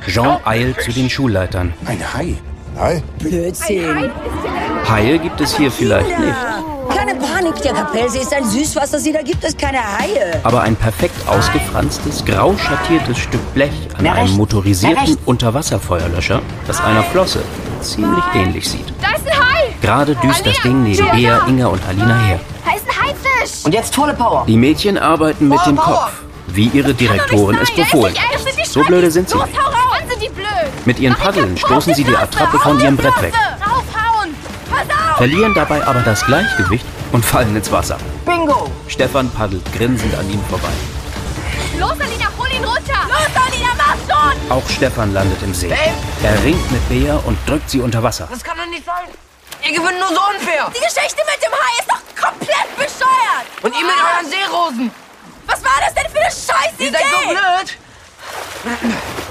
Jean eilt zu den Schulleitern. Ein Hai? Hai? Blödsinn. Haie gibt es hier vielleicht nicht. Keine Panik, der Kapellsee ist ein Süßwassersee, da gibt es keine Haie. Aber ein perfekt ausgefranstes, grau schattiertes Stück Blech an einem motorisierten Unterwasserfeuerlöscher, das einer Flosse ziemlich ähnlich sieht. Da ist ein Hai! Gerade düst das Ding neben Bea, Inga und Alina her. Da ist ein Haifisch! Und jetzt volle Power. Die Mädchen arbeiten mit dem Kopf, wie ihre Direktorin es befohlen hat. So blöde sind sie nicht. Hau raus! Sind die blöd! Mit ihren Paddeln stoßen sie die Attrappe von ihrem Brett weg, Raufhauen! Pass auf! verlieren dabei aber das Gleichgewicht und fallen ins Wasser. Bingo. Stefan paddelt grinsend an ihm vorbei. Los, Alina, hol ihn runter! Los, Alina, mach schon! Auch Stefan landet im See. Er ringt mit Bea und drückt sie unter Wasser. Das kann doch nicht sein. Ihr gewinnt nur so unfair. Die Geschichte mit dem Hai ist doch komplett bescheuert! Und ihr mit euren Seerosen. Was war das denn für eine Scheißidee? Ihr seid so blöd.